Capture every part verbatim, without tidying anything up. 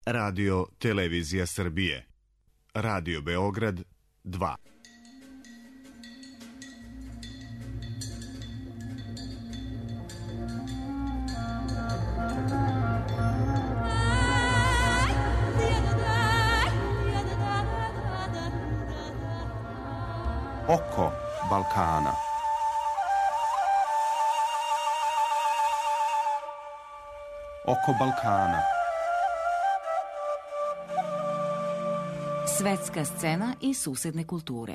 Radio Televizija Srbije. Radio Beograd dva. Oko Balkana. Oko Balkana. Svetska scena i susedne kulture.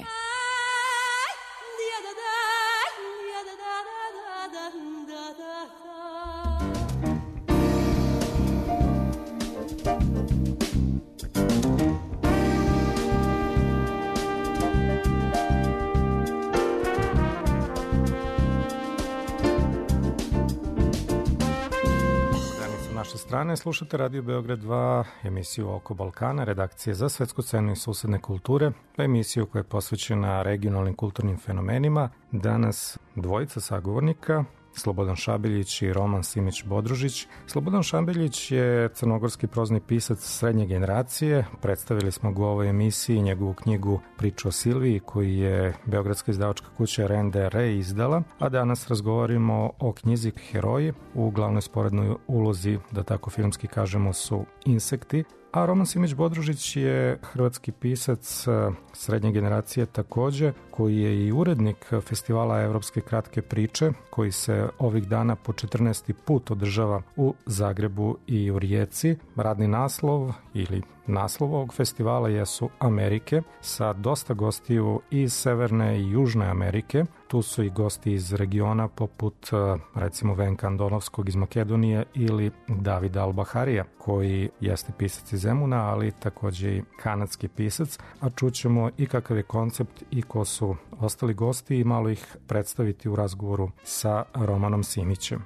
Strane, slušate Radio Beograd dva, emisiju Oko Balkana, redakcije za svetsku scenu i susedne kulture, emisiju koja je posvećena regionalnim kulturnim fenomenima. Danas dvojica sagovornika, Slobodan Šabeljić i Roman Simić Bodružić. Slobodan Šabeljić je crnogorski prozni pisac srednje generacije. Predstavili smo ga u ovoj emisiji njegovu knjigu Priču o Silviji, koju je beogradska izdavačka kuća Rende Re izdala, a danas razgovaramo o knjizi Heroji. U glavnoj sporednoj ulozi, da tako filmski kažemo, su insekti. A Roman Simić Bodružić je hrvatski pisac srednje generacije takođe, koji je i urednik festivala Evropske kratke priče, koji se ovih dana po četrnaesti put održava u Zagrebu i u Rijeci. Radni naslov ili naslov ovog festivala jesu Amerike, sa dosta gostiju iz Severne i Južne Amerike. Tu su i gosti iz regiona poput recimo Venka Andonovskog iz Makedonije ili Davida Albaharija, koji jeste pisac iz Zemuna, ali takođe i kanadski pisac, a čućemo i kakav je koncept i ko su ostali gosti i malo ih predstaviti u razgovoru sa Romanom Simićem.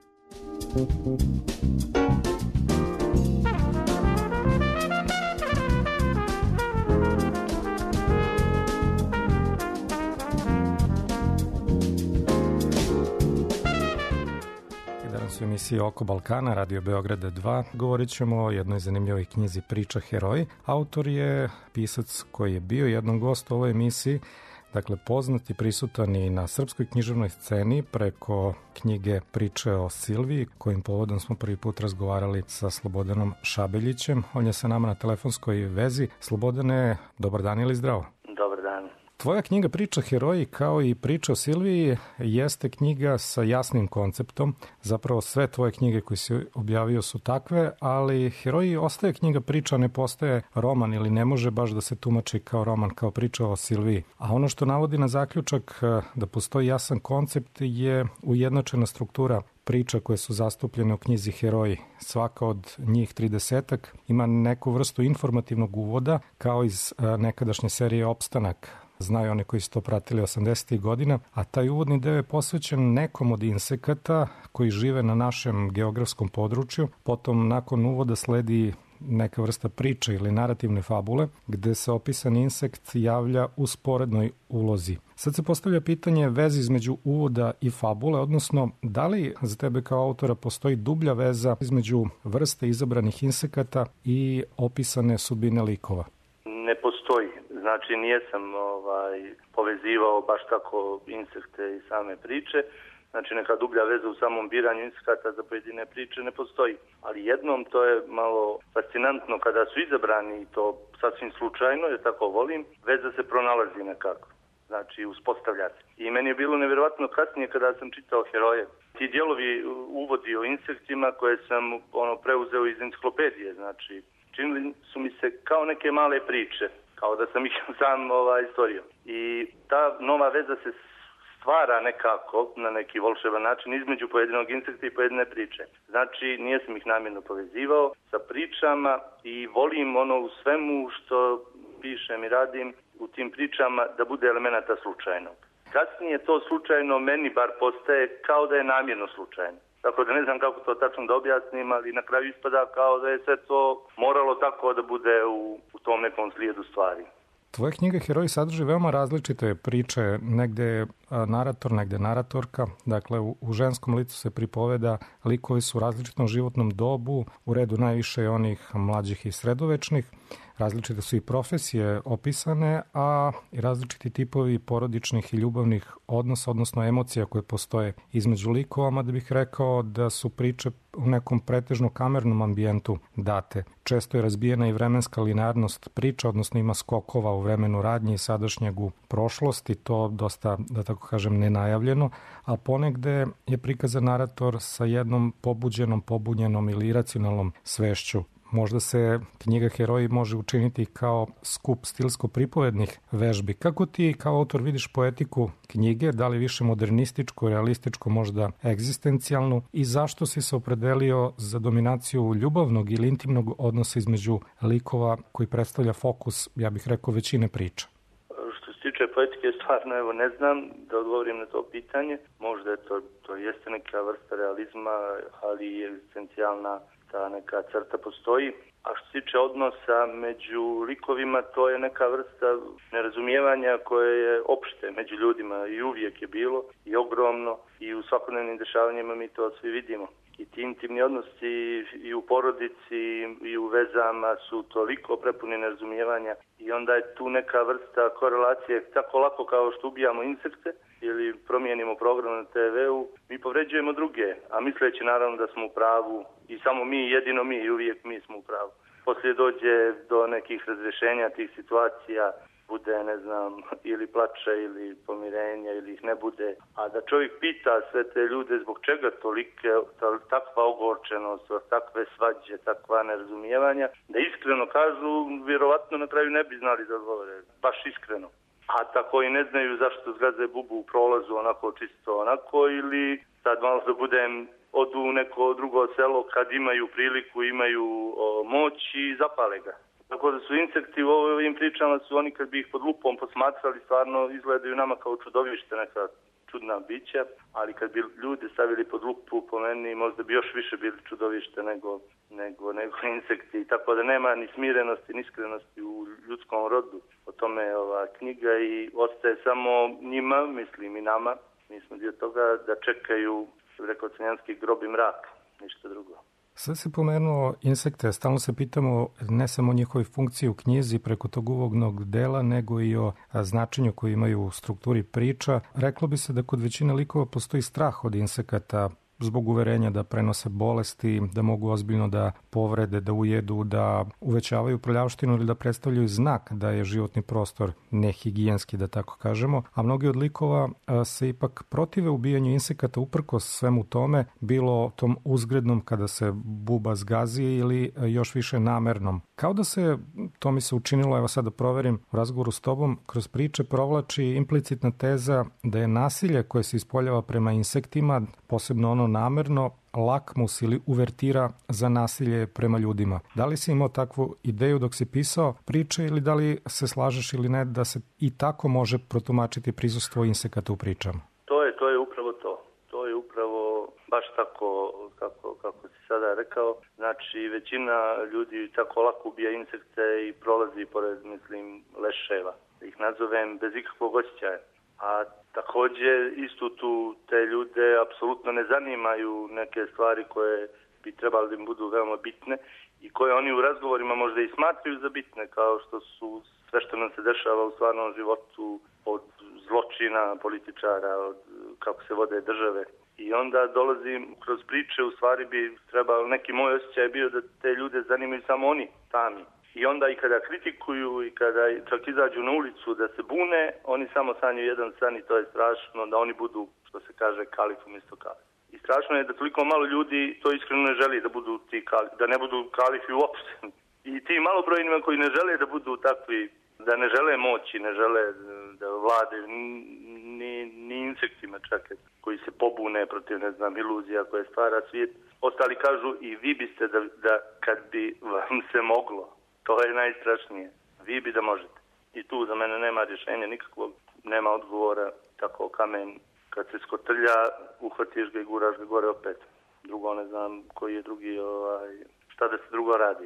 U emisiji Oko Balkana, Radio Beograda dva, govorit ćemo o jednoj zanimljivoj knjizi Priča Heroji. Autor je pisac koji je bio jednom gost u ovoj emisiji, dakle poznat i prisutan i na srpskoj književnoj sceni preko knjige Priče o Silviji, kojim povodom smo prvi put razgovarali sa Slobodanom Šabeljićem. On je sa nama na telefonskoj vezi. Slobodane, dobar dan ili zdravo? Dobar dan. Tvoja knjiga Priča Heroji, kao i Priča o Silviji, jeste knjiga sa jasnim konceptom. Zapravo sve tvoje knjige koje si objavio su takve, ali Heroji ostaje knjiga priča, ne postaje roman ili ne može baš da se tumači kao roman, kao priča o Silviji. A ono što navodi na zaključak da postoji jasan koncept je ujednačena struktura priča koje su zastupljene u knjizi Heroji. Svaka od njih tridesetak ima neku vrstu informativnog uvoda, kao iz nekadašnje serije Opstanak. Znaju one koji su to pratili osamdesetih godina, a taj uvodni deo je posvećen nekom od insekata koji žive na našem geografskom području. Potom nakon uvoda sledi neka vrsta priče ili narativne fabule, gde se opisan insekt javlja u sporednoj ulozi. Sad se postavlja pitanje veze između uvoda i fabule, odnosno da li za tebe kao autora postoji dublja veza između vrste izabranih insekata i opisane sudbine likova? Ne postoji. Znači nijesam ovaj, povezivao baš tako insekte i same priče. Znači neka dublja veza u samom biranju insekata za pojedine priče ne postoji. Ali jednom to je malo fascinantno kada su izabrani i to sasvim slučajno, jer tako volim, veza se pronalazi nekako. Znači uspostavlja se. I meni je bilo nevjerovatno kasnije kada sam čitao Heroje. Ti dijelovi uvodi o insektima koje sam ono preuzeo iz enciklopedije. Znači činili su mi se kao neke male priče, kao da sam ih sam ovaj, stvorio. I ta nova veza se stvara nekako na neki volševan način između pojedinog insekta i pojedine priče. Znači, nijesam ih namjerno povezivao sa pričama i volim ono u svemu što pišem i radim u tim pričama da bude elemenata slučajnog. Kasnije to slučajno meni bar postaje kao da je namjerno slučajno. Tako da ne znam kako to tačno da objasnim, ali na kraju ispada kao da je sve to moralo tako da bude u, u tom nekom slijedu stvari. Tvoja knjiga Heroji sadrži veoma različite priče, negde je narator, negde je naratorka, dakle u, u ženskom licu se pripoveda likovi su u različitom životnom dobu, u redu najviše je onih mlađih i sredovečnih, različite su i profesije opisane, a i različiti tipovi porodičnih i ljubavnih odnosa, odnosno emocija koje postoje između likova, mada bih rekao da su priče u nekom pretežno kamernom ambijentu date. Često je razbijena i vremenska linearnost priča, odnosno ima skokova u vremenu radnje i sadašnjeg u prošlosti, to dosta, da tako kažem, nenajavljeno, a ponegde je prikazan narator sa jednom pobuđenom, pobunjenom ili iracionalnom svešću. Možda se knjiga Heroji može učiniti kao skup stilsko-pripovednih vežbi. Kako ti kao autor vidiš poetiku knjige, da li više modernističku, realističku, možda egzistencijalnu i zašto si se opredelio za dominaciju ljubavnog ili intimnog odnosa između likova koji predstavlja fokus, ja bih rekao, većine priča? Što se tiče poetike, stvarno evo ne znam da odgovorim na to pitanje. Možda je to, to jeste neka vrsta realizma, ali i egzistencijalna ta neka crta postoji. A što se tiče odnosa među likovima, to je neka vrsta nerazumijevanja koje je opšte među ljudima i uvijek je bilo i ogromno i u svakodnevnim dešavanjima mi to svi vidimo. I ti intimni odnosi i u porodici i u vezama su toliko prepuni nerazumijevanja i onda je tu neka vrsta korelacije tako lako kao što ubijamo insekte ili promijenimo program na te veu, mi povređujemo druge, a misleći naravno da smo u pravu i samo mi, jedino mi i uvijek mi smo u pravu. Poslije dođe do nekih razrješenja tih situacija, bude, ne znam, ili plače ili pomirenja ili ih ne bude. A da čovjek pita sve te ljude zbog čega tolike, takva ogorčenost, takve svađe, takva nerazumijevanja, da iskreno kažu, vjerovatno na kraju ne bi znali da odgovore, baš iskreno. A tako i ne znaju zašto zgaze bubu u prolazu onako čisto onako ili sad malo da budem odu u neko drugo selo kad imaju priliku, imaju o, moć i zapale ga. Tako da su insekti u ovim pričama su oni kad bi ih pod lupom posmatrali stvarno izgledaju nama kao čudovište, neka čudna bića, ali kad bi ljudi stavili pod lupu po meni možda bi još više bili čudovište nego, nego, nego insekti. Tako da nema ni smirenosti ni iskrenosti u ljudskom rodu. O tome je ova knjiga i ostaje samo njima, mislim i nama, mi smo dio toga da čekaju, rekao Crnjanski, grob i mrak, ništa drugo. Sve si pomenuo insekte, stalno se pitamo ne samo o njihovoj funkciji u knjizi preko tog uvodnog dela, nego i o značenju koji imaju u strukturi priča. Reklo bi se da kod većine likova postoji strah od insekata zbog uverenja da prenose bolesti, da mogu ozbiljno da povrede, da ujedu, da uvećavaju prljavštinu ili da predstavljaju znak da je životni prostor nehigijenski, da tako kažemo. A mnogi od likova se ipak protive ubijanju insekata uprkos svemu tome, bilo tom uzgrednom kada se buba zgazi ili još više namernom. Kao da se, to mi se učinilo, evo sad da proverim u razgovoru s tobom, kroz priče provlači implicitna teza da je nasilje koje se ispoljava prema insektima, posebno ono namerno, lakmus ili uvertira za nasilje prema ljudima. Da li si imao takvu ideju dok si pisao priče ili da li se slažeš ili ne da se i tako može protumačiti prisustvo insekata u pričama? To je, to je upravo to. To je upravo baš tako kako, kako si sada rekao. Znači većina ljudi tako lako ubija insekte i prolazi pored, mislim, leševa. Ih nazovem bez ikakvog osjećaja. A također istu tu te ljude apsolutno ne zanimaju neke stvari koje bi trebali da im budu veoma bitne i koje oni u razgovorima možda i smatraju za bitne, kao što su sve što nam se dešava u stvarnom životu, od zločina političara, od kako se vode države. I onda dolazim kroz priče, u stvari bi trebalo, neki moj osjećaj bio da te ljude zanimaju samo oni sami. I onda i kada kritikuju i kada čak izađu na ulicu da se bune, oni samo sanjaju jedan san i to je strašno da oni budu, što se kaže, kalif umjesto kalif. I strašno je da toliko malo ljudi to iskreno ne želi da budu ti kalif, da ne budu kalifi uopšte. I ti malobrojnima koji ne žele da budu takvi, da ne žele moći, ne žele da vlade, ni, ni insektima čak, koji se pobune protiv, ne znam, iluzija koje stvara svijet. Ostali kažu i vi biste da, da kad bi vam se moglo. To je najstrašnije. Vi bi da možete. I tu za mene nema rješenja nikakvog, nema odgovora, tako kamen. Kad se skotrlja, uhvatiš ga i guraš ga gore opet. Drugo ne znam koji je drugi, ovaj, šta da se drugo radi.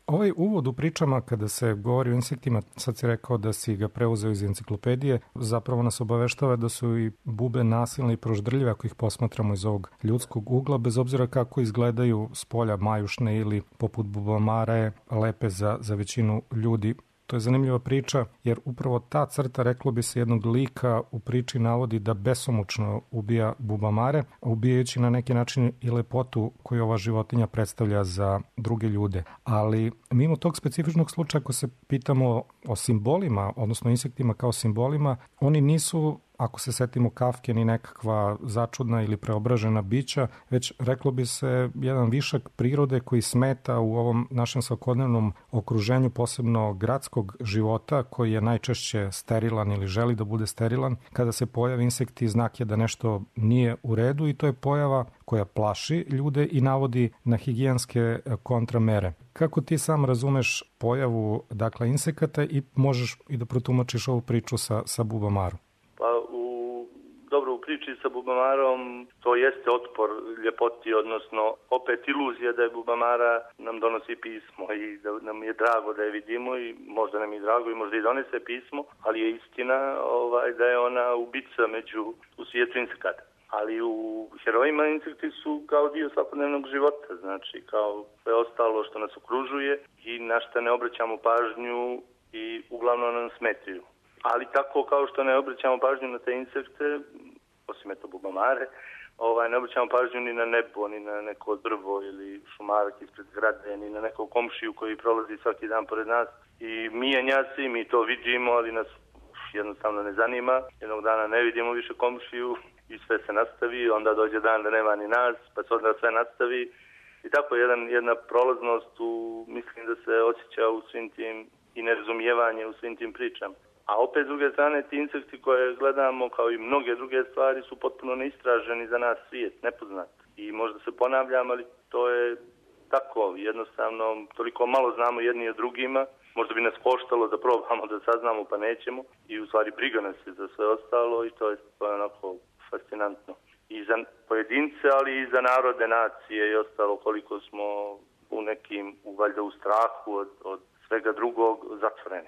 Ovaj uvod u pričama kada se govori o insektima, sad si rekao da si ga preuzeo iz enciklopedije, zapravo nas obaveštava da su i bube nasilne i proždrljive ako ih posmatramo iz ovog ljudskog ugla, bez obzira kako izgledaju s polja majušne ili poput bubamare, lepe za, za većinu ljudi. To je zanimljiva priča, jer upravo ta crta, reklo bi se, jednog lika u priči navodi da besomučno ubija bubamare, ubijajući na neki način i lepotu koju ova životinja predstavlja za druge ljude. Ali mimo tog specifičnog slučaja, ako se pitamo o simbolima, odnosno insektima kao simbolima, oni nisu, ako se setimo Kafke, ni nekakva začudna ili preobražena bića, već reklo bi se jedan višak prirode koji smeta u ovom našem svakodnevnom okruženju, posebno gradskog života, koji je najčešće sterilan ili želi da bude sterilan. Kada se pojave insekti, znak je da nešto nije u redu i to je pojava koja plaši ljude i navodi na higijenske kontramere. Kako ti sam razumeš pojavu, dakle, insekata i možeš i da protumačiš ovu priču sa, sa bubamarom? Pa u, dobro, u priči sa bubamarom to jeste otpor ljepoti, odnosno opet iluzija da je bubamara nam donosi pismo i da nam je drago da je vidimo i možda nam je drago i možda i donese pismo, ali je istina ovaj, da je ona ubica među u svijetu insekata. Ali u herojima insekti su kao dio svakodnevnog života, znači kao sve ostalo što nas okružuje i na što ne obraćamo pažnju i uglavnom nam smetaju. Ali tako kao što ne obraćamo pažnju na te insekte, osim eto bubamare, ovaj, ne obraćamo pažnju ni na nebo, ni na neko drvo ili šumarak ispred zgrade, ni na nekog komšiju koji prolazi svaki dan pored nas. I mijenja se, mi to vidimo, ali nas jednostavno ne zanima. Jednog dana ne vidimo više komšiju i sve se nastavi, onda dođe dan da nema ni nas, pa se onda sve nastavi. I tako jedan, jedna prolaznost u, mislim da se osjeća u svim tim i nerazumijevanje u svim tim pričama. A opet s druge strane ti insekti koje gledamo kao i mnoge druge stvari su potpuno neistraženi za nas svijet, nepoznat. I možda se ponavljam, ali to je tako, jednostavno toliko malo znamo jedni od drugima. Možda bi nas koštalo da probamo da saznamo pa nećemo i u stvari briga nas je za sve ostalo i to je, to je onako fascinantno. I za pojedince, ali i za narode, nacije i ostalo koliko smo u nekim, valjda u strahu od, od svega drugog zatvoreni.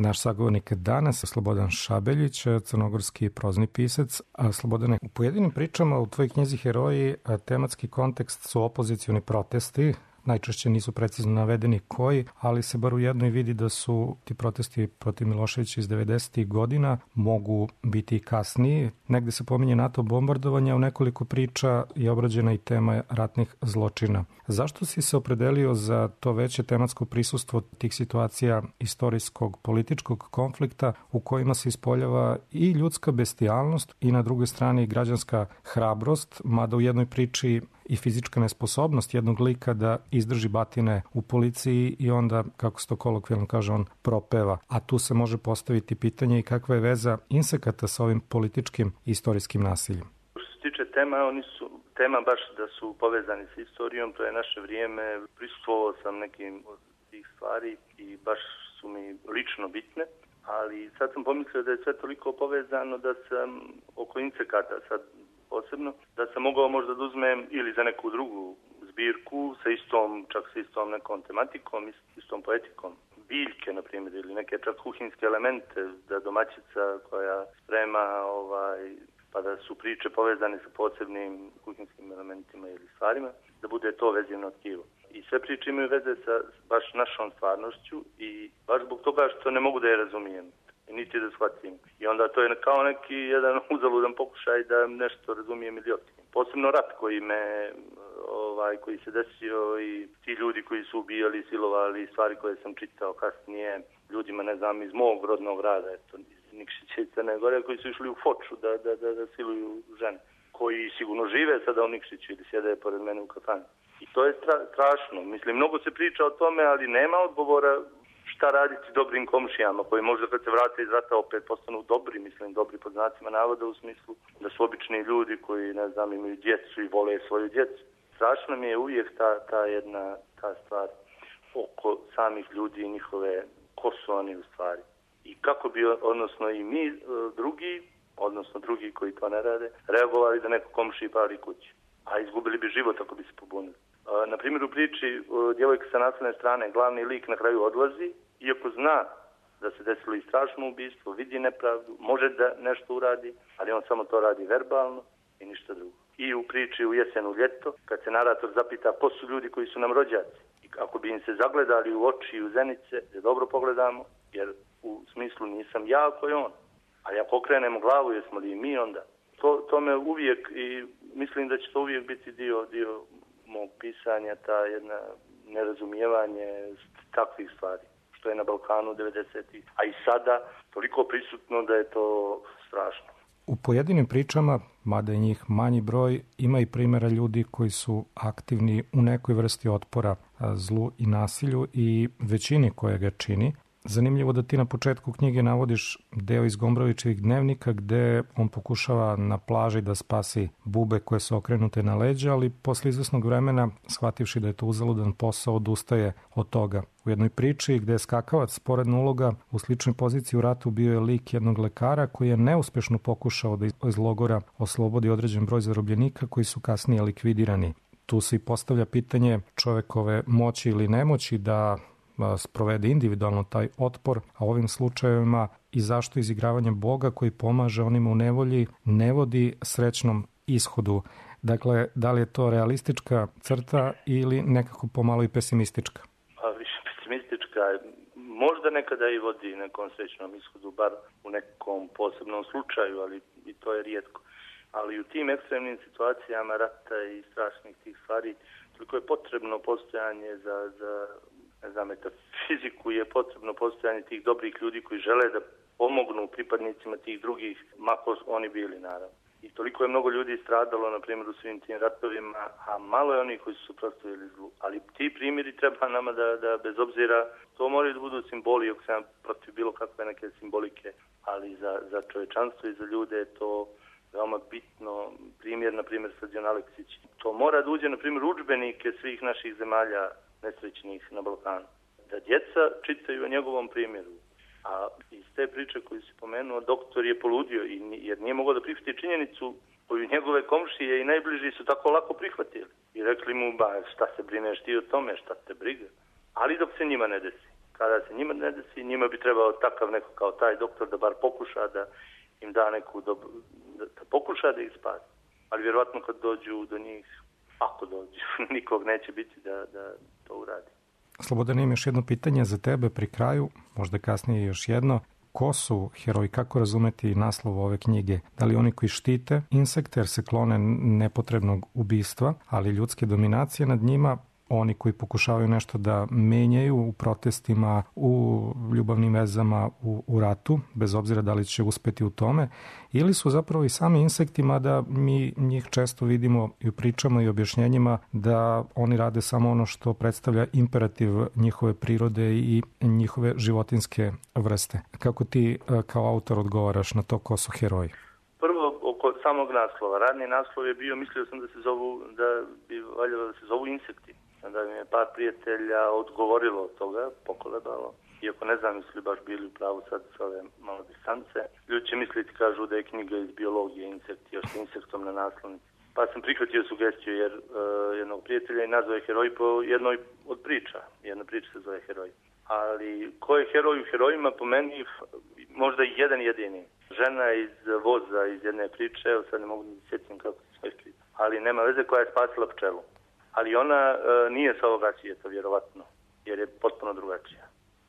Naš sagovornik danas je Slobodan Šabeljić, crnogorski prozni pisac. A Slobodane, u pojedinim pričama u tvojoj knjizi Heroji tematski kontekst su opozicioni protesti. Najčešće nisu precizno navedeni koji, ali se bar u jednoj vidi da su ti protesti protiv Miloševića iz devedesetih godina, mogu biti i kasniji. Negde se pominje NATO bombardovanja, u nekoliko priča je obrađena i tema ratnih zločina. Zašto si se opredelio za to veće tematsko prisustvo tih situacija istorijskog političkog konflikta u kojima se ispoljava i ljudska bestijalnost i na drugoj strani građanska hrabrost, mada u jednoj priči i fizička nesposobnost jednog lika da izdrži batine u policiji i onda, kako se to kolokvijalno kaže, on propeva. A tu se može postaviti pitanje i kakva je veza insekata sa ovim političkim i istorijskim nasiljem. Što se tiče tema, oni su tema baš da su povezani s istorijom, to je naše vrijeme, prisustvovao sam nekim od tih stvari i baš su mi lično bitne, ali sad sam pomislio da je sve toliko povezano da sam oko insekata sad posebno, da sam mogao možda da uzmem ili za neku drugu zbirku sa istom, čak sa istom nekom tematikom, istom poetikom. Biljke, na primjer, ili neke čak kuhinjske elemente, da domaćica koja sprema, ovaj, pa da su priče povezane sa posebnim kuhinjskim elementima ili stvarima, da bude to vezivno tkivo. I sve priče imaju veze sa baš našom stvarnošću i baš zbog toga što ne mogu da je razumijem. Niti da shvatim. I onda to je kao neki jedan uzaludan pokušaj da nešto razumijem ili otkrijem. Posebno rat koji me, ovaj, koji se desio i ti ljudi koji su ubijali, silovali, stvari koje sam čitao kasnije, ljudima, ne znam, iz mog rodnog grada, eto, iz Nikšića i Crne Gore, koji su išli u Foču da, da, da, da siluju žene, koji sigurno žive sada u Nikšiću ili sjede pored mene u kafani. I to je stra, strašno. Mislim, mnogo se priča o tome, ali nema odgovora šta raditi dobrim komšijama koji možda kad se vrate iz rata opet postanu dobri, mislim dobri pod znacima navoda u smislu da su obični ljudi koji, ne znam, imaju djecu i vole svoju djecu. Strašno mi je uvijek ta, ta jedna ta stvar oko samih ljudi i njihove, ko su oni u stvari. I kako bi, odnosno i mi drugi, odnosno drugi koji to ne rade, reagovali da neko komšiji pali kući. A izgubili bi život ako bi se pobunili. Na primjer, u priči djevojka sa naslovne strane, glavni lik na kraju odlazi, iako zna da se desilo i strašno ubistvo, vidi nepravdu, može da nešto uradi, ali on samo to radi verbalno i ništa drugo. I u priči u Jesenu ljeto, kad se narator zapita ko su ljudi koji su nam rođaci, i ako bi im se zagledali u oči i u zenice, da dobro pogledamo, jer u smislu nisam ja ako je on. Ali ako okrenemo glavu, jesmo li i mi onda? To, to me uvijek, i mislim da će to uvijek biti dio, dio mog pisanja, ta jedna nerazumijevanje takvih stvari, što je na Balkanu devedesetih, a i sada toliko prisutno da je to strašno. U pojedinim pričama, mada je njih manji broj, ima i primjera ljudi koji su aktivni u nekoj vrsti otpora zlu i nasilju i većini koja ga čini. Zanimljivo da ti na početku knjige navodiš deo iz Gombrovićevih dnevnika gde on pokušava na plaži da spasi bube koje su okrenute na leđa, ali posle izvesnog vremena, shvativši da je to uzaludan posao, odustaje od toga. U jednoj priči gde je skakavac sporedna uloga, u sličnoj poziciji u ratu bio je lik jednog lekara koji je neuspešno pokušao da iz logora oslobodi određen broj zarobljenika koji su kasnije likvidirani. Tu se i postavlja pitanje čovekove moći ili nemoći da sprovede individualno taj otpor, a u ovim slučajevima i zašto izigravanje Boga koji pomaže onima u nevolji ne vodi srećnom ishodu. Dakle, da li je to realistička crta ili nekako pomalo i pesimistička? Pa više pesimistička. Možda nekada i vodi nekom srećnom ishodu, bar u nekom posebnom slučaju, ali i to je rijetko. Ali u tim ekstremnim situacijama rata i strašnih tih stvari toliko je potrebno postojanje za, za ne znam, metafiziku, je potrebno postojanje tih dobrih ljudi koji žele da pomognu pripadnicima tih drugih, mako oni bili, naravno. I toliko je mnogo ljudi stradalo, na primjer, u svim tim ratovima, a malo je onih koji su suprotstavili zlu. Ali ti primjeri treba nama da, da bez obzira, to moraju da budu simboli, ako sam protiv bilo kakve neke simbolike, ali za, za čovečanstvo i za ljude je to veoma bitno. Primjer, na primjer, Srđan Aleksić. To mora da uđe, na primjer, udžbenike svih naših zemalja nesrećnih na Balkanu. Da djeca čitaju o njegovom primjeru. A iz te priče koju si pomenuo, doktor je poludio jer nije mogao da prihvati činjenicu koju njegove komšije i najbliži su tako lako prihvatili. I rekli mu, ba, šta se brineš ti o tome, šta te briga. Ali dok se njima ne desi. kada se njima ne desi, njima bi trebao takav neko kao taj doktor da bar pokuša da im da neku dobro, da, da pokuša da ih spasi. Ali vjerovatno kad dođu do njih, ako dođu, nikog neće biti da, da to uradi. Slobodan, imam još jedno pitanje za tebe pri kraju, možda kasnije još jedno. Ko su heroji, kako razumeti naslov ove knjige? Da li oni koji štite insekte jer se klone nepotrebnog ubistva, ali ljudske dominacije nad njima, oni koji pokušavaju nešto da menjaju u protestima, u ljubavnim vezama, u, u ratu, bez obzira da li će uspeti u tome, ili su zapravo i sami insekti, mada mi njih često vidimo i u pričama i objašnjenjima da oni rade samo ono što predstavlja imperativ njihove prirode i njihove životinske vrste. Kako ti kao autor odgovaraš na to ko su heroji? Prvo, oko samog naslova. Radni naslov je bio, mislio sam da se zovu, da bi valjalo da se zovu insekti. Da mi je par prijatelja odgovorilo od toga, pokolebalo. Iako ne znam, jesu li baš bili u pravu sad s ove malo distance. Ljudi će misliti, kažu da je knjiga iz biologije insekti, još s insektom na naslovnici. Pa sam prihvatio sugestiju jer uh, jednog prijatelja i nazvao je heroj po jednoj od priča. Jedna priča se zove heroj. Ali ko je heroj u herojima, po meni možda i jedan jedini. Žena iz voza iz jedne priče, evo sad ne mogu da sjetim kako se sve skriti. Ali nema veze, koja je spasila pčelu. Ali ona e, nije sa ovoga svijeta, vjerovatno, jer je potpuno drugačija.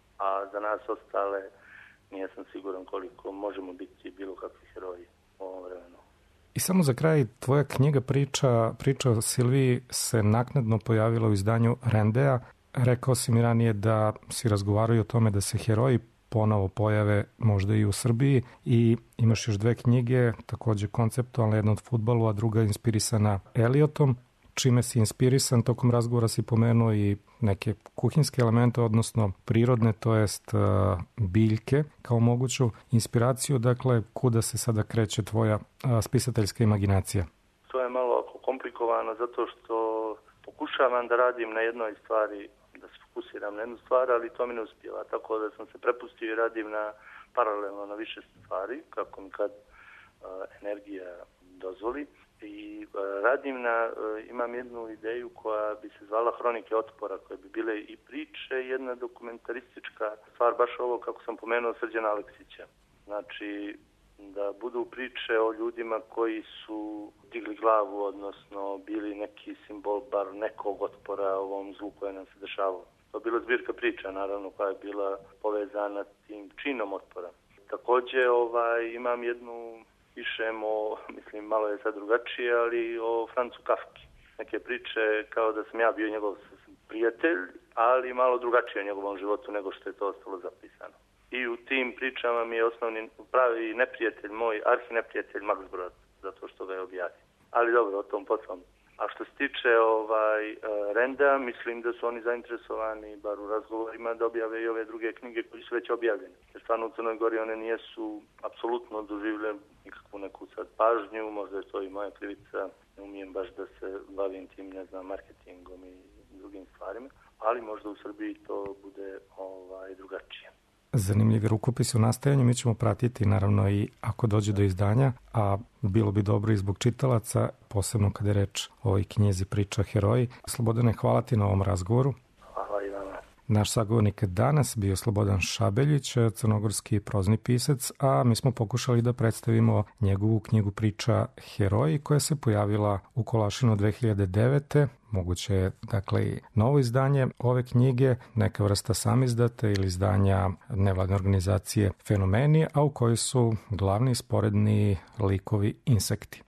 A za nas ostale nisam siguran koliko možemo biti bilo kakvi heroji u ovom vremenu. I samo za kraj, tvoja knjiga priča, priča o Silviji se naknadno pojavila u izdanju Rendea. Rekao si mi ranije da si razgovarao o tome da se heroji ponovo pojave možda i u Srbiji i imaš još dve knjige, takođe konceptualna, jedna od fudbalu, a druga inspirisana Eliotom. Čime si inspirisan, tokom razgovora si pomenuo i neke kuhinske elemente, odnosno prirodne, to jest uh, biljke kao moguću inspiraciju. Dakle, kuda se sada kreće tvoja uh, spisateljska imaginacija? To je malo komplikovano zato što pokušavam da radim na jednoj stvari, da se fokusiram na jednu stvar, ali to mi ne uspijeva. Tako da sam se prepustio i radim na paralelno na više stvari, kako mi kad uh, energija dozvoli. I uh, radim na, uh, imam jednu ideju koja bi se zvala Hronike otpora, koje bi bile i priče, jedna dokumentaristička stvar, baš ovo kako sam pomenuo Srđana Aleksića. Znači, da budu priče o ljudima koji su digli glavu, odnosno bili neki simbol bar nekog otpora ovom zlu koje nam se dešavalo. To je bila zbirka priča, naravno, koja je bila povezana s tim činom otpora. Također, ovaj, imam jednu pišem o, mislim, malo je sad drugačije, ali o Francu Kafki. Neke priče kao da sam ja bio njegov prijatelj, ali malo drugačije o njegovom životu nego što je to ostalo zapisano. I u tim pričama mi je osnovni pravi neprijatelj, moj arhineprijatelj Max Brod, zato što ga je objavio. Ali dobro, o tom potom. A što se tiče ovaj, Renda, mislim da su oni zainteresovani, bar u razgovorima, da objave i ove druge knjige koji su već objavljene. Jer stvarno u Crnoj Gori one nijesu apsolutno doživjele nikakvu neku sad pažnju, možda je to i moja krivica, ne umijem baš da se bavim tim, ne znam, marketingom i drugim stvarima, ali možda u Srbiji to bude ovaj, drugačije. Zanimljivi rukopisi u nastajanju, mi ćemo pratiti naravno i ako dođe do izdanja, a bilo bi dobro i zbog čitalaca, posebno kada je reč o ovoj knjizi Priča heroji. Slobodane, hvala ti na ovom razgovoru. Hvala i vama. Naš sagovornik danas bio Slobodan Šabeljić, crnogorski prozni pisac, a mi smo pokušali da predstavimo njegovu knjigu Priča heroji koja se pojavila u Kolašinu dve hiljade devete. Moguće je, dakle, i novo izdanje ove knjige, neka vrsta samizdate ili izdanja nevladne organizacije Fenomeni, a u kojoj su glavni sporedni likovi insekti.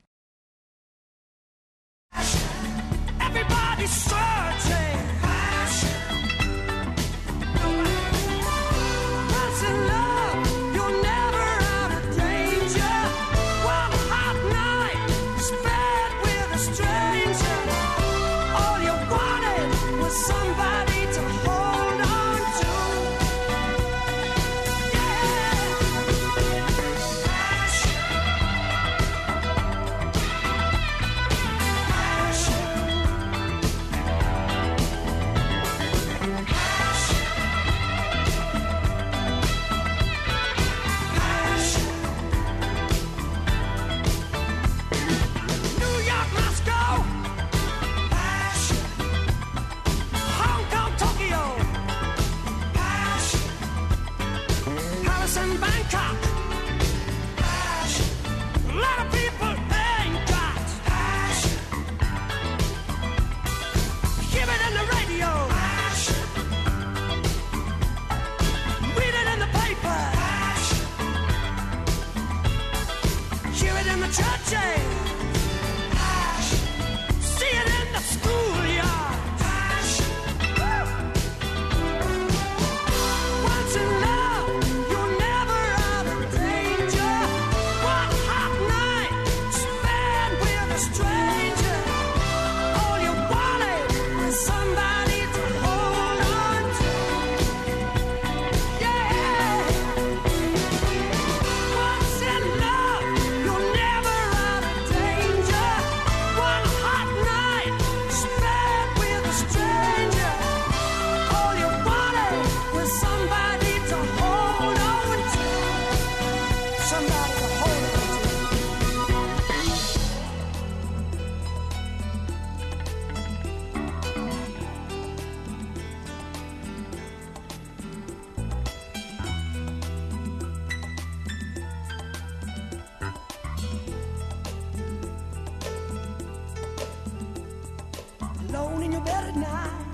Alone in your bed at night.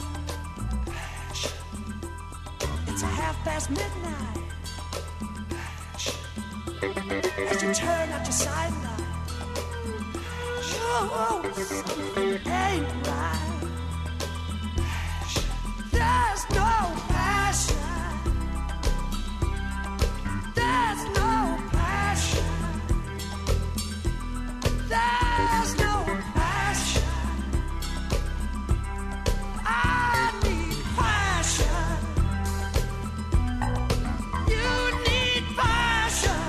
It's a half past midnight. As you turn out your sidelight, oh, something ain't right. There's no passion. There's no passion. There's no passion. I need passion. You need passion.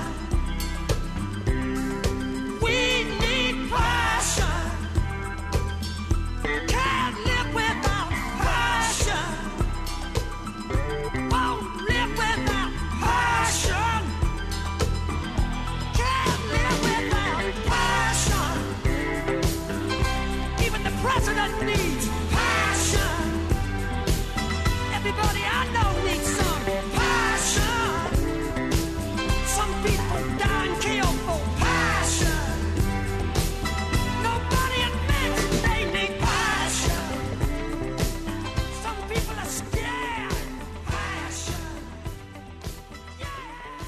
We need passion. Can't live without passion. Won't live without passion. Can't live without passion. Even the president needs passion. Everybody I know needs some passion. Some people die and kill for passion. Nobody admits they need passion. Some people are scared. Passion. Yeah.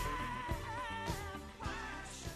Passion.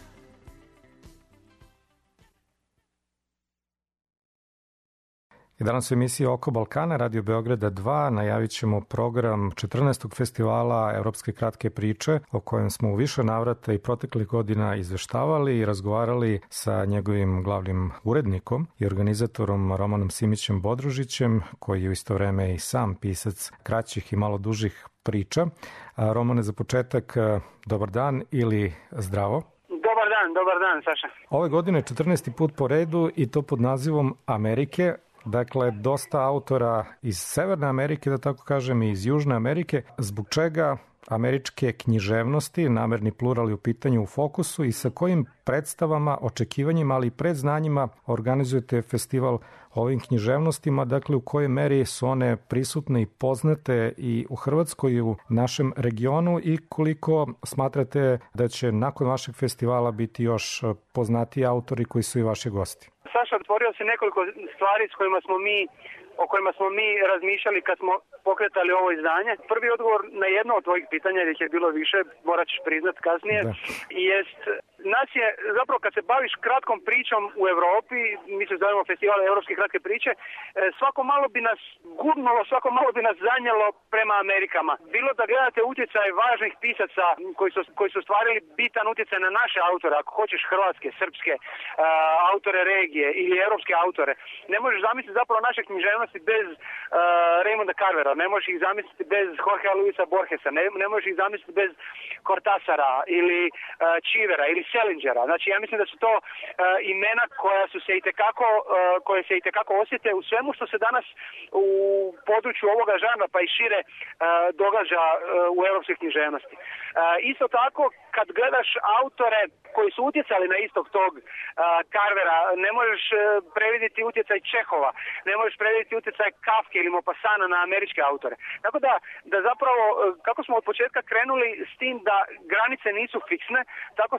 I danas u emisiji Oko Balkana, Radio Beograda dva, najavit ćemo program četrnaestog festivala Evropske kratke priče, o kojem smo u više navrata i proteklih godina izveštavali i razgovarali sa njegovim glavnim urednikom i organizatorom Romanom Simićem Bodružićem, koji je u isto vreme i sam pisac kraćih i malo dužih priča. A, Romane, za početak, dobar dan ili zdravo. Dobar dan, dobar dan, Saša. Ove godine je četrnaesti put po redu i to pod nazivom Amerike. Dakle, dosta autora iz Severne Amerike, da tako kažem, i iz Južne Amerike. Zbog čega američke književnosti, namerni plural je u pitanju, u fokusu, i sa kojim predstavama, očekivanjima, ali i predznanjima organizujete festival o ovim književnostima, dakle u kojoj meri su one prisutne i poznate i u Hrvatskoj i u našem regionu, i koliko smatrate da će nakon vašeg festivala biti još poznatiji autori koji su i vaši gosti? Saša, otvorio si nekoliko stvari s kojima smo mi, o kojima smo mi razmišljali kad smo pokretali ovo izdanje. Prvi odgovor na jedno od tvojih pitanja, jer ih je bilo više, morat ćeš priznat kasnije, da. jest, nas je, zapravo kad se baviš kratkom pričom u Evropi, mi se zovemo Festival Evropske kratke priče, svako malo bi nas gurnulo, svako malo bi nas zanjelo prema Amerikama. Bilo da gledate utjecaj važnih pisaca koji su, koji su stvarili bitan utjecaj na naše autore, ako hoćeš hrvatske, srpske, uh, autore regije ili europske autore. Ne možeš zamisliti zapravo naše književnosti bez uh, Raymonda Carvera, ne možeš ih zamisliti bez Jorgea Luisa Borgesa, ne, ne možeš ih zamisliti bez Cortasara ili uh, Chivera ili Salingera. Znači, ja mislim da su to uh, imena koja su se itekako, uh, koje se itekako osjete u svemu što se danas u području ovoga žanra pa i šire uh, događa uh, u europskoj književnosti. Uh, isto tako, kad gledaš autore koji su utjecali na istog tog uh, Carvera, ne možeš uh, previdjeti utjecaj Čehova, ne možeš previdjeti utjecaj Kafke ili Maupassana na američke autore. Tako da, da zapravo, uh, kako smo od početka krenuli s tim da granice nisu fiksne, tako se i ta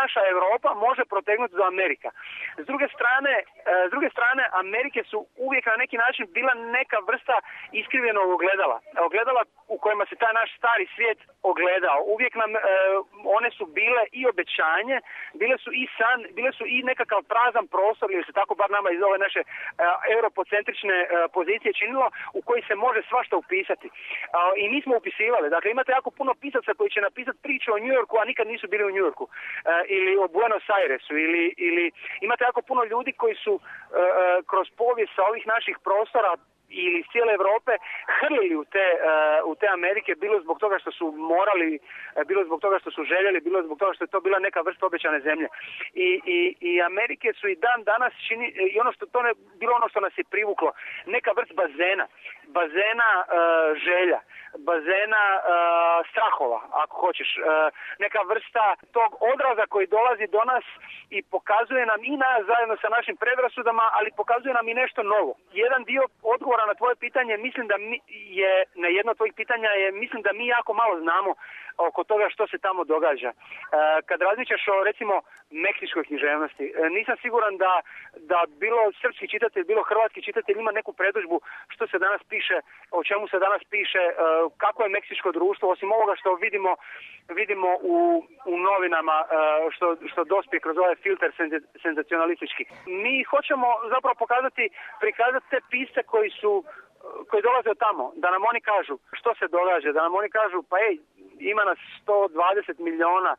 naša Europa može protegnuti do Amerika. S druge strane, s druge strane Amerike su uvijek na neki način bila neka vrsta iskrivljenog ogledala. Ogledala u kojima se taj naš stari svijet ogledao. Uvijek nam e, one su bile i obećanje, bile su i san, bile su i nekakav prazan prostor, ili se tako bar nama iz ove naše e, europocentrične e, pozicije činilo, u koji se može svašta upisati. E, I mi smo upisivali. Dakle, imate jako puno pisaca koji će napisati priču o New Yorku, a nikad nisu bili u New Yorku. E, ili o Buenos Airesu. Ili, ili imate jako puno ljudi koji su e, kroz povijest sa ovih naših prostora ili iz cijele Europe hrlili u te, uh, u te Amerike, bilo zbog toga što su morali, bilo zbog toga što su željeli, bilo zbog toga što je to bila neka vrsta obećane zemlje. I, i, i Amerike su i dan danas čini, i ono što to ne bilo ono što nas je privuklo, neka vrsta bazena, bazena uh, želja, bazena uh, strahova, ako hoćeš, uh, neka vrsta tog odraza koji dolazi do nas i pokazuje nam i nas zajedno sa našim predrasudama, ali pokazuje nam i nešto novo. Jedan dio odgovora na tvoje pitanje, mislim da mi je, na jedno od tvojih pitanja je, mislim da mi jako malo znamo oko toga što se tamo događa. E, kad razmišljaš o, recimo, meksičkoj književnosti, e, nisam siguran da, da bilo srpski čitatelj, bilo hrvatski čitatelj ima neku predodžbu što se danas piše, o čemu se danas piše, e, kako je meksičko društvo, osim ovoga što vidimo vidimo u, u novinama, e, što, što dospije kroz ovaj filter senzacionalistički. Mi hoćemo zapravo pokazati, prikazati te pisce koji su koji dolaze od tamo, da nam oni kažu što se događa, da nam oni kažu pa ej, ima nas sto dvadeset miliona, e,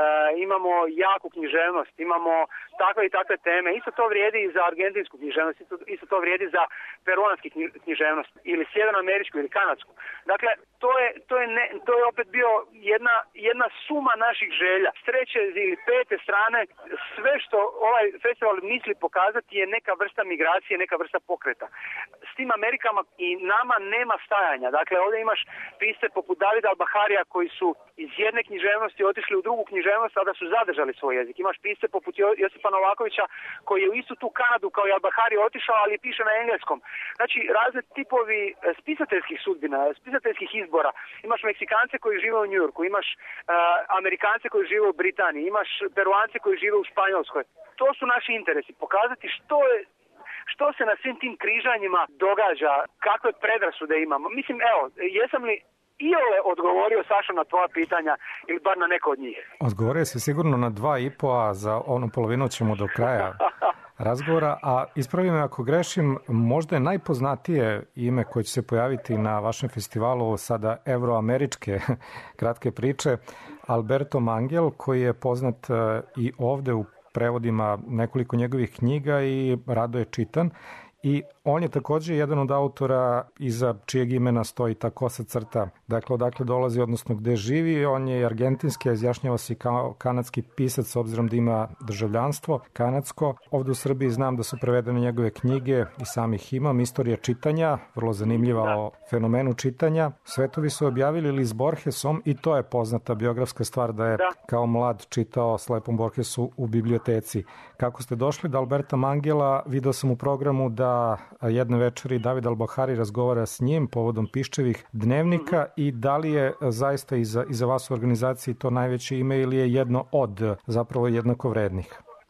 imamo jaku književnost, imamo takve i takve teme. Isto to vrijedi i za argentinsku književnost, isto, isto to vrijedi za peruanski književnost ili sjevernoameričku ili kanadsku. Dakle, to je, to je, ne, to je opet bio jedna, jedna suma naših želja. S treće ili pete strane, sve što ovaj festival misli pokazati je neka vrsta migracije, neka vrsta pokreta. S tim Amerikama i nama nema stajanja. Dakle, ovdje imaš pisce poput Davida Albaharija koji su iz jedne književnosti otišli u drugu književnost, a da su zadržali svoj jezik. Imaš pisce poput Josipa Novakovića koji je u istu tu Kanadu kao i Albahari otišao, ali piše na engleskom. Znači, razne tipovi spisateljskih sudbina, spisateljskih izbora. Imaš Meksikance koji žive u New Yorku, imaš uh, Amerikance koji žive u Britaniji, imaš Peruance koji žive u Španjolskoj. To su naši interesi. Pokazati što je što se na svim tim križanjima događa, kakve predrasude imamo. Mislim, evo, jesam li iole odgovorio, Sašo, na tvoja pitanja ili bar na neko od njih? Odgovorio se sigurno na dva i po, a za onu polovinu ćemo do kraja razgovora, a ispravi me ako grešim, možda je najpoznatije ime koje će se pojaviti na vašem festivalu sada evroameričke kratke priče, Alberto Mangel, koji je poznat i ovde u prevodima nekoliko njegovih knjiga i rado je čitan. I on je također jedan od autora iza čijeg imena stoji ta kosa crta. Dakle, odakle dolazi, odnosno gde živi. On je argentinski, a izjašnjava se kao kanadski pisac s obzirom da ima državljanstvo kanadsko. Ovdje u Srbiji znam da su prevedene njegove knjige i samih imam. Istorija čitanja, vrlo zanimljiva da. O fenomenu čitanja. Svetovi su objavili Liz Borgesom i to je poznata biografska stvar da je da. Kao mlad čitao s Lepom Borgesu u biblioteci. Kako ste došli do Alberta Mangela, video sam u programu da jedne večeri David Albahari razgovara s njim povodom Piščevih dnevnika mm-hmm. i da li je zaista iza, iza vas u organizaciji to najveće ime ili je jedno od zapravo jednako vrednih?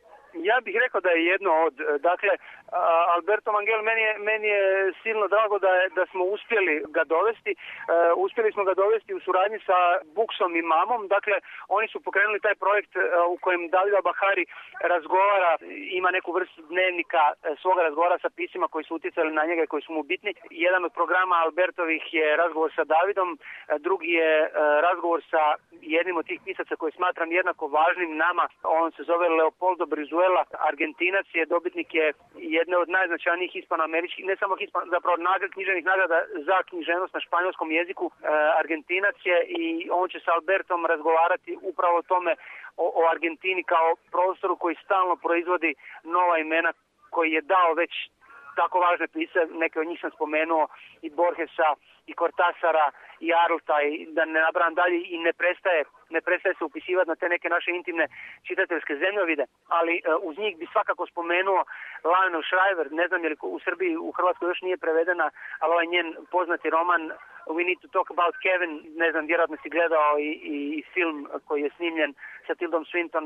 Ja bih rekao da je jedno od, dakle, Alberto Mangel, meni je, meni je silno drago da, je, da smo uspjeli ga dovesti. Uh, uspjeli smo ga dovesti u suradnji sa Buksom i Mamom. Dakle, oni su pokrenuli taj projekt uh, u kojem David Albahari razgovara, ima neku vrstu dnevnika uh, svoga razgovara sa piscima koji su utjecali na njega i koji su mu bitni. Jedan od programa Albertovih je razgovor sa Davidom, uh, drugi je uh, razgovor sa jednim od tih pisaca koji smatram jednako važnim nama. On se zove Leopoldo Brizuela, Argentinac je, dobitnik je jedne od najznačajnijih hispanoameričkih, ne samo hispan, zapravo nagrad, književnih nagrada za književnost na španjolskom jeziku. E, Argentinac je i on će sa Albertom razgovarati upravo o tome, o, o Argentini kao prostoru koji stalno proizvodi nova imena, koji je dao već tako važne pise, neke od njih sam spomenuo, i Borgesa, i Cortasara, i Arlta, i da ne nabrajam dalje, i ne prestaje, ne prestaje se upisivati na te neke naše intimne čitateljske zemljovide, ali uh, uz njih bi svakako spomenuo Lionel Shriver, ne znam je li u Srbiji, u Hrvatskoj još nije prevedena, ali ovaj njen poznati roman We Need to Talk About Kevin, ne znam, vjerojatno si gledao i, i film koji je snimljen sa Tildom Swinton,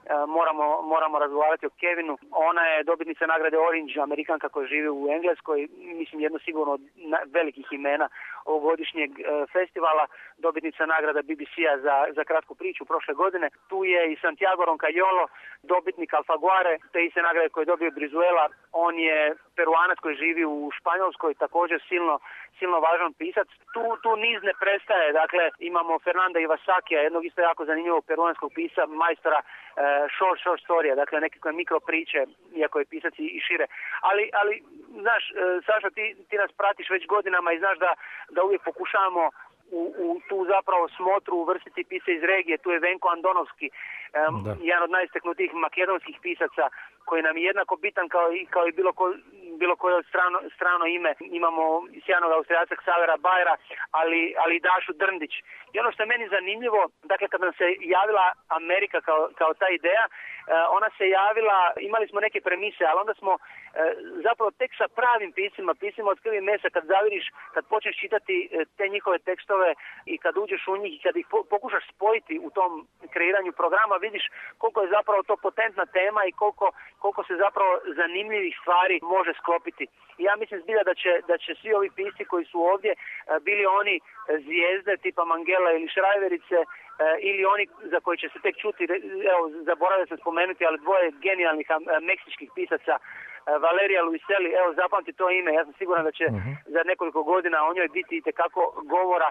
moramo, moramo razgovarati o Kevinu. Ona je dobitnica nagrade Orange, Amerikanka koja živi u Engleskoj, mislim jedno sigurno od velikih imena ovogodišnjeg festivala, dobitnica nagrada B B C-a za, za kratku priču prošle godine. Tu je i Santiago Roncayolo, dobitnik Alfaguare, te iste nagrade koje je dobio Brizuela. On je Peruanac koji živi u Španjolskoj, također silno, silno važan pisac. Tu, tu niz ne prestaje, dakle imamo Fernanda Iwasakija, jednog isto jako zanimljivog peruanskog pisa, majstora uh, short, short storija, dakle nekakve mikro priče, iako je pisac i, i šire. Ali, ali znaš, uh, Saša, ti, ti nas pratiš već godinama i znaš da, da uvijek pokušavamo U, u tu zapravo smotru uvrstiti pise iz regije. Tu je Venko Andonovski, um, jedan od najistaknutijih makedonskih pisaca koji nam je jednako bitan kao i, kao i bilo, ko, bilo koje strano, strano ime. Imamo sjajnog Austrijaca Xavera Bajera, ali, ali i Dašu Drndić. I ono što je meni zanimljivo, dakle kad nam se javila Amerika kao, kao ta ideja, ona se javila, imali smo neke premise, ali onda smo zapravo tek sa pravim pisima, pisima od krvi mesa, kad zaviriš, kad počneš čitati te njihove tekstove i kad uđeš u njih i kad ih pokušaš spojiti u tom kreiranju programa, vidiš koliko je zapravo to potentna tema i koliko, koliko se zapravo zanimljivih stvari može sklopiti. I ja mislim zbilja da će, da će svi ovi pisci koji su ovdje, bili oni zvijezde tipa Mangela ili Šrajverice, ili oni za koji će se tek čuti, evo, zaboravio sam spomenuti, ali dvoje genijalnih meksičkih pisaca, Valerija Luiseli, evo, zapamti to ime, ja sam siguran da će uh-huh. za nekoliko godina o njoj biti itekako govora,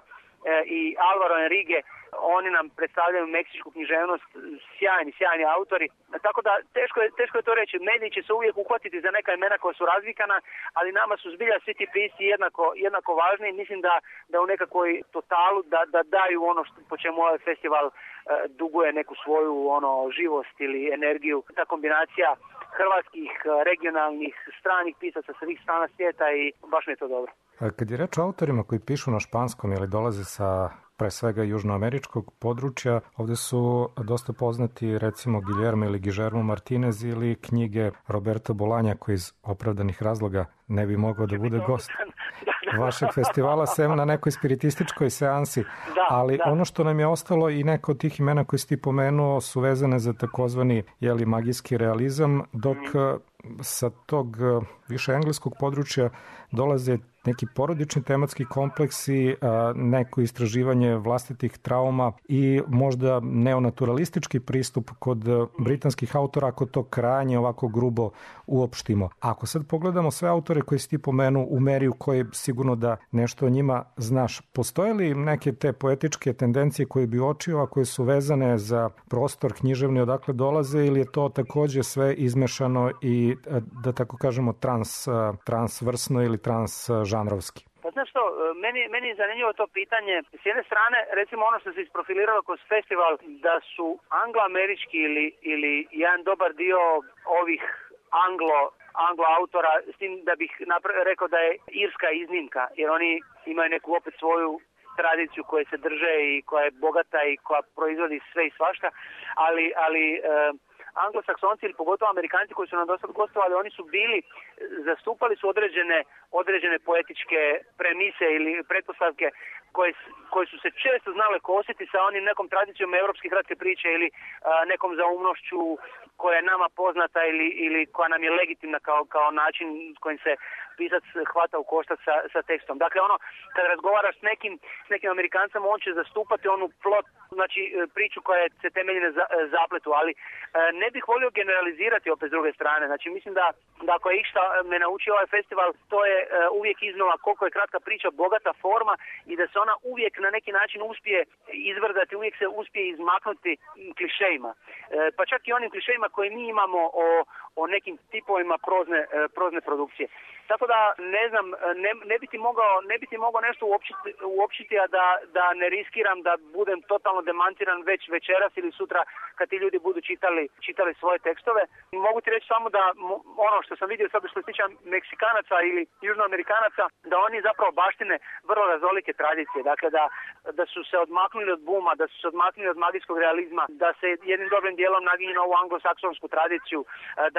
i Alvaro Enrique, oni nam predstavljaju meksičku književnost, sjajni, sjajni autori. Tako da teško je, teško je to reći. Mediji će se uvijek uhvatiti za neka imena koja su razvikana, ali nama su zbilja svi ti pisci jednako, jednako važni. Mislim da, da u nekakvoj totalu da, da daju ono što, po čemu ovaj festival uh, duguje neku svoju ono živost ili energiju. Ta kombinacija hrvatskih, regionalnih, stranih pisaca sa svih strana svijeta i baš mi je to dobro. Kad je reč o autorima koji pišu na španskom ili dolaze sa pre svega južnoameričkog područja, ovdje su dosta poznati recimo Guillermo ili Guillermo Martinez ili knjige Roberto Bolanja koji iz opravdanih razloga ne bi mogao da bude gost vašeg festivala sem na nekoj spiritističkoj seansi, da, ali da. Ono što nam je ostalo i neka od tih imena koje si ti pomenuo su vezane za takozvani jeli, magijski realizam, dok mm. sa tog više engleskog područja dolaze neki porodični tematski kompleksi, neko istraživanje vlastitih trauma i možda neonaturalistički pristup kod britanskih autora, ako to krajnje ovako grubo uopštimo. Ako sad pogledamo sve autore koji si ti pomenu u meri u kojoj sigurno da nešto o njima znaš, postoje li neke te poetičke tendencije koje bi očio, a koje su vezane za prostor književni odakle dolaze, ili je to takođe sve izmešano i, da tako kažemo, trans, transvrsno ili transžanrovski? Pa znaš što, meni, meni je zanimljivo to pitanje. S jedne strane, recimo ono što se isprofiliralo kroz festival, da su angloamerički ili, ili jedan dobar dio ovih anglo, anglo autora, s tim da bih napra- rekao da je Irska iznimka, jer oni imaju neku opet svoju tradiciju koje se drže i koja je bogata i koja proizvodi sve i svašta, ali, ali e, anglosaksonci ili pogotovo Amerikanci koji su nam dosad gostovali, oni su bili, zastupali su određene, određene poetičke premise ili pretpostavke koje, koje su se često znale kositi sa onim nekom tradicijom europske kratke priče ili a, nekom zaumnošću koja je nama poznata ili, ili koja nam je legitimna kao, kao način s kojim se pisac hvata u koštac sa, sa tekstom. Dakle, ono, kad razgovaraš s nekim, s nekim Amerikancem, on će zastupati onu plot, znači priču koja se temelji na zapletu, ali e, ne bih volio generalizirati opet s druge strane. Znači, mislim da, da ako je išta me naučio ovaj festival, to je e, uvijek iznova koliko je kratka priča, bogata forma i da se ona uvijek na neki način uspije izvrdati, uvijek se uspije izmaknuti klišejima. E, pa čak i onim klišejima koje mi imamo o, o nekim tipovima prozne, e, prozne produkcije. Tako da, ne znam, ne, ne bi ti mogao, ne bi ti mogao nešto uopćiti, uopćiti a da, da ne riskiram da budem totalno demantiran već večeras ili sutra kad ti ljudi budu čitali, čitali svoje tekstove. Mogu ti reći samo da ono što sam vidio sad što se tiče Meksikanaca ili Južnoamerikanaca, da oni zapravo baštine vrlo razolike tradicije. Dakle, da, da su se odmaknuli od buma, da su se odmaknuli od magijskog realizma, da se jednim dobrim dijelom naginju na ovu anglosaksonsku tradiciju, da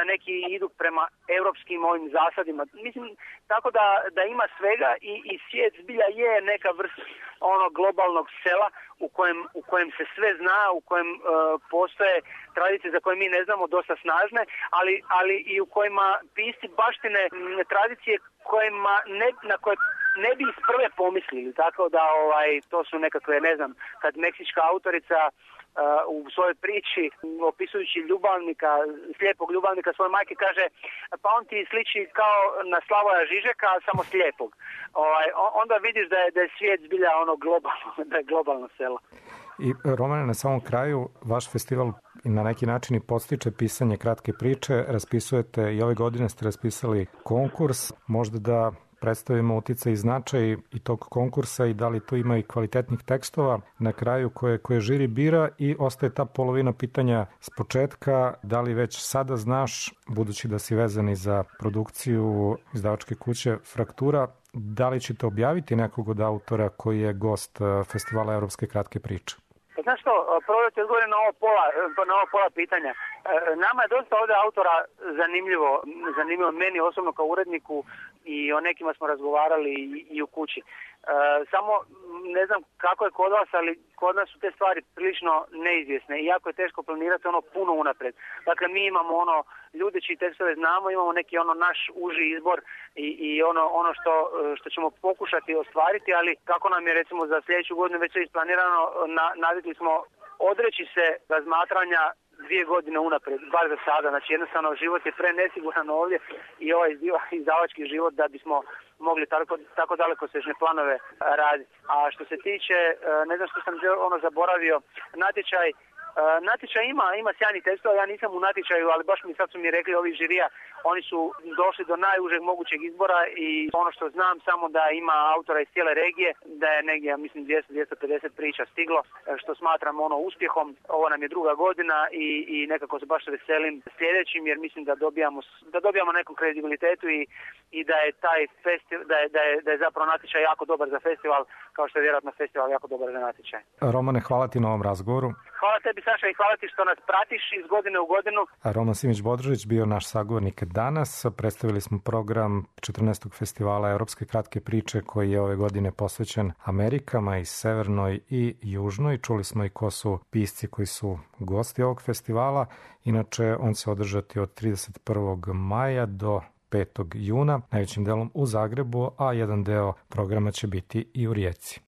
neki idu prema europskim ovim zasadima. Mislim, tako da, da ima svega i, i svijet zbilja je neka vrsta ono globalnog sela u kojem, u kojem se sve zna, u kojem uh, postoje tradicije za koje mi ne znamo dosta snažne, ali, ali i u kojima pisci baštine m, tradicije kojima ne, na koje ne bi iz prve pomislili, tako da ovaj, to su nekakve, ne znam, kad meksička autorica uh, u svojoj priči, opisujući ljubavnika, slijepog ljubavnika svoje majke, kaže, pa on ti sliči kao na Slavoja Žižeka, samo slijepog. Ovaj, onda vidiš da je, da je svijet zbilja ono globalno, da je globalno selo. I Romane, na samom kraju, vaš festival na neki način i podstiče pisanje kratke priče, raspisujete i ove godine ste raspisali konkurs, možda da predstavimo uticaj i značaj i tog konkursa i da li tu ima i kvalitetnih tekstova na kraju koje, koje žiri bira i ostaje ta polovina pitanja s početka, da li već sada znaš, budući da si vezani za produkciju izdavačke kuće Fraktura, da li ćete objaviti nekog od autora koji je gost festivala Evropske kratke priče? Znaš što, prvo da ti odgovorim na ovo pola, na ovo pola pitanja. Nama je dosta ovdje autora zanimljivo, zanimljivo meni osobno kao uredniku i o nekima smo razgovarali i, i u kući. E, samo ne znam kako je kod vas, ali kod nas su te stvari prilično neizvjesne i jako je teško planirati ono puno unaprijed. Dakle, mi imamo ono ljude čiji tekstove znamo, imamo neki ono naš uži izbor i, i ono, ono što, što ćemo pokušati ostvariti, ali kako nam je recimo za sljedeću godinu već sve isplanirano, na, navikli smo odreći se razmatranja dvije godine unaprijed, bar za sada. Znači jednostavno život je pre nesiguran ovdje i ovaj izdavački život da bismo mogli tako, tako daleko sežne planove raditi. A što se tiče, ne znam što sam ono zaboravio, natječaj, natječaj ima, ima sjajnih tekstova, ja nisam u natječaju, ali baš mi sad su mi rekli ovi žirija, oni su došli do najužeg mogućeg izbora i ono što znam samo da ima autora iz cijele regije, da je negdje, ja mislim, dvjesto do dvjesto pedeset priča stiglo, što smatram ono uspjehom. Ovo nam je druga godina i, i nekako se baš veselim sljedećim, jer mislim da dobijamo, da dobijamo nekom kredibilitetu i, i da je taj festival, da je, da, je, da je zapravo natječaj jako dobar za festival, kao što je vjerojatno festival jako dobar za natječaj. Romane, hvala ti na ovom razgovoru. Hvala tebi, Saša, i hvala ti što nas pratiš iz godine u godinu. A Roman Simić-Bodrožić bio naš sagovornik danas. Predstavili smo program četrnaestog festivala Evropske kratke priče koji je ove godine posvećen Amerikama i severnoj i južnoj. Čuli smo i ko su pisci koji su gosti ovog festivala. Inače, on će održati od trideset prvog maja do petog juna, najvećim delom u Zagrebu, a jedan deo programa će biti i u Rijeci.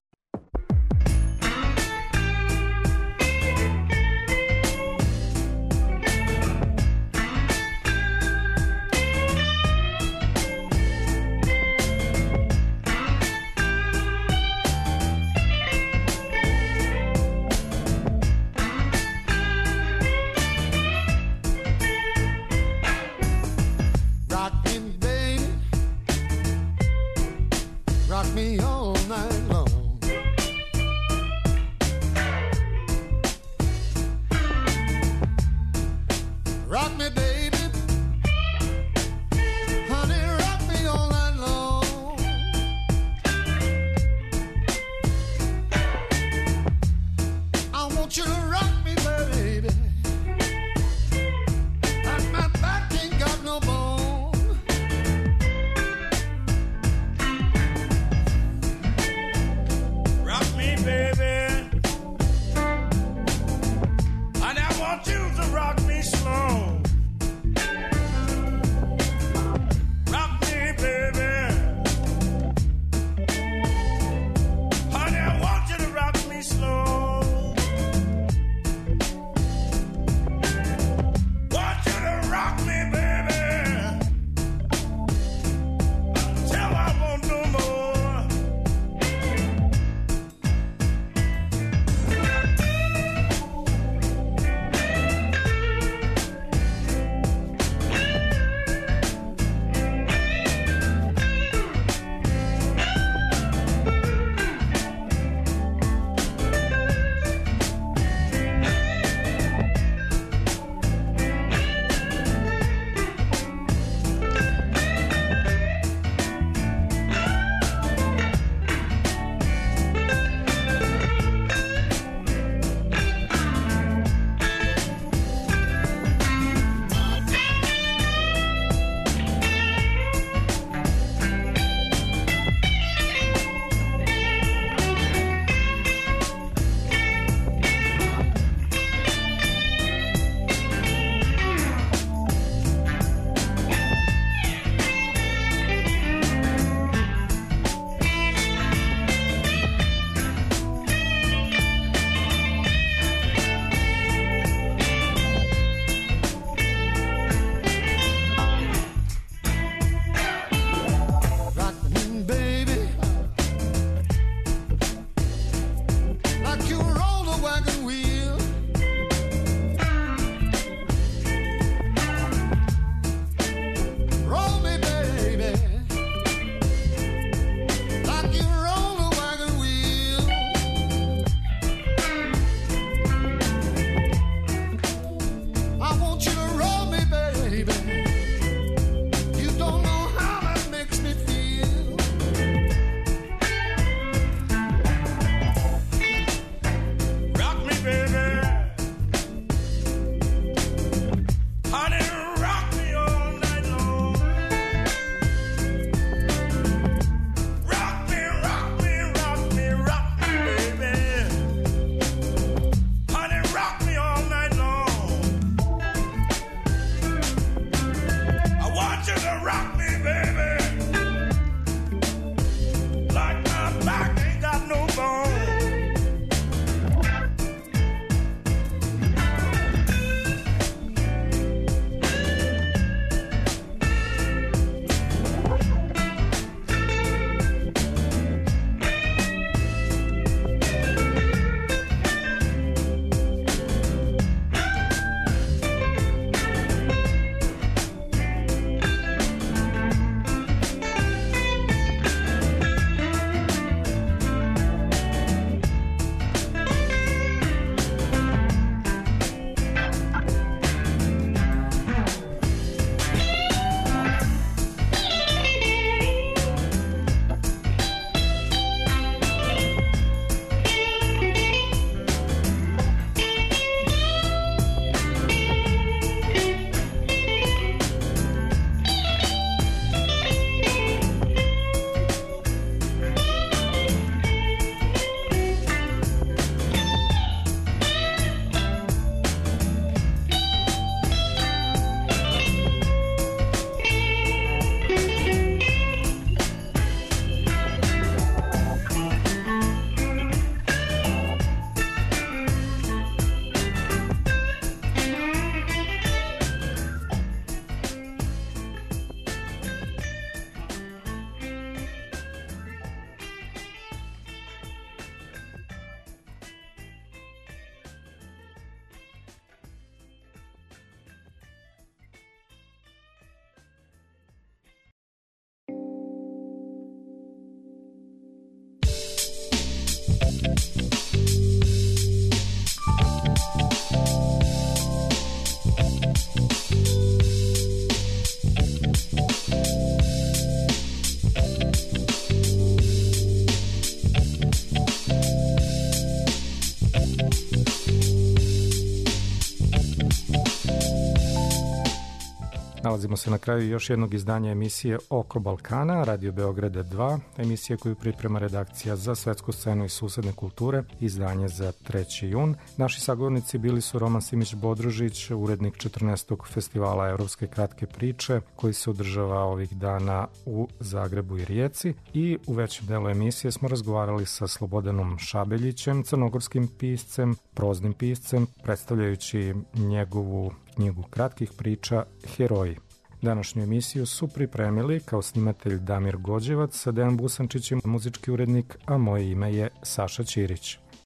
Nalazimo se na kraju još jednog izdanja emisije Oko Balkana, Radio Beograda dva, emisija koju priprema redakcija za svetsku scenu i susedne kulture, izdanje za treći jun. Naši sagovornici bili su Roman Simić-Bodružić, urednik četrnaestog festivala Evropske kratke priče, koji se održava ovih dana u Zagrebu i Rijeci, i u većem delu emisije smo razgovarali sa Slobodanom Šabeljićem, crnogorskim piscem, proznim piscem, predstavljajući njegovu knjigu kratkih priča Heroji. Današnju emisiju su pripremili kao snimatelj Damir Gođevac, Dejan Busančić je muzički urednik, a moje ime je Saša Ćirić.